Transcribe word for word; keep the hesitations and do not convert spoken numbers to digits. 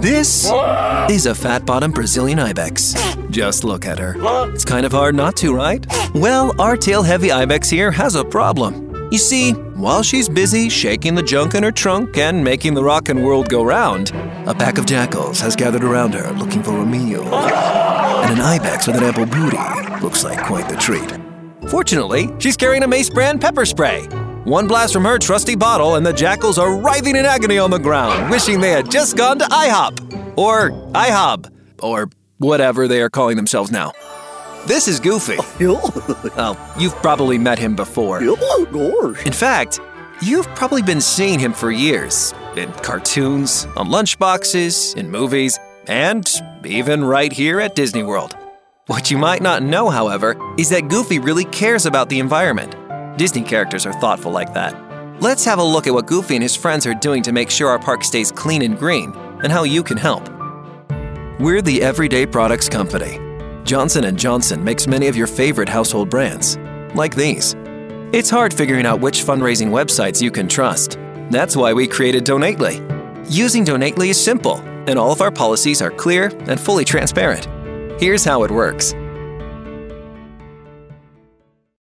This is a fat-bottom Brazilian ibex. Just look at her. It's kind of hard not to, right? Well, our tail-heavy ibex here has a problem. You see, while she's busy shaking the junk in her trunk and making the rockin' world go round, a pack of jackals has gathered around her looking for a meal. And an ibex with an ample booty looks like quite the treat. Fortunately, she's carrying a Mace brand pepper spray. One blast from her trusty bottle and the jackals are writhing in agony on the ground, wishing they had just gone to IHOP. Or IHOB. Or whatever they are calling themselves now. This is Goofy. Oh, you've probably met him before. In fact, you've probably been seeing him for years. In cartoons, on lunchboxes, in movies, and even right here at Disney World. What you might not know, however, is that Goofy really cares about the environment. Disney characters are thoughtful like that. Let's have a look at what Goofy and his friends are doing to make sure our park stays clean and green, and how you can help. We're the Everyday Products Company. Johnson and Johnson makes many of your favorite household brands, like these. It's hard figuring out which fundraising websites you can trust. That's why we created Donately. Using Donately is simple, and all of our policies are clear and fully transparent. Here's how it works.